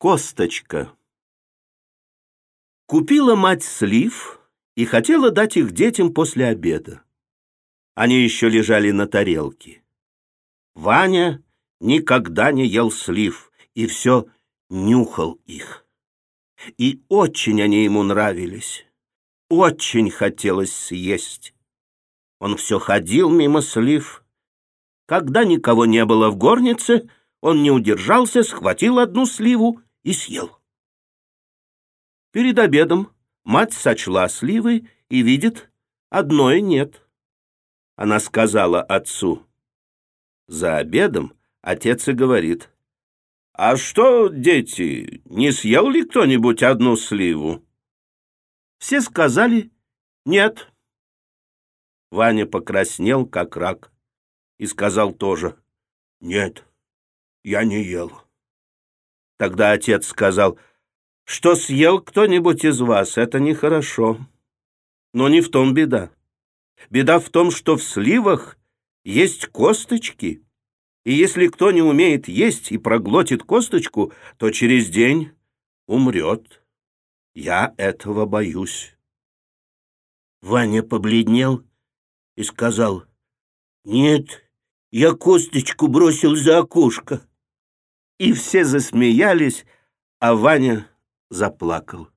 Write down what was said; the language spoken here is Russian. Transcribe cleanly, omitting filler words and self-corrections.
Косточка. Купила мать слив и хотела дать их детям после обеда. Они еще лежали на тарелке. Ваня никогда не ел слив и все нюхал их. И очень они ему нравились. Очень хотелось съесть. Он все ходил мимо слив. Когда никого не было в горнице, он не удержался, схватил одну сливу и съел. Перед обедом мать сочла сливы и видит, одной нет. Она сказала отцу. За обедом отец и говорит: «А что, дети, не съел ли кто-нибудь одну сливу?» Все сказали «нет». Ваня покраснел, как рак, и сказал тоже «нет, я не ел». Тогда отец сказал: «Что съел кто-нибудь из вас, это нехорошо. Но не в том беда. Беда в том, что в сливах есть косточки, и если кто не умеет есть и проглотит косточку, то через день умрет. Я этого боюсь». Ваня побледнел и сказал: «Нет, я косточку бросил за окошко». И все засмеялись, а Ваня заплакал.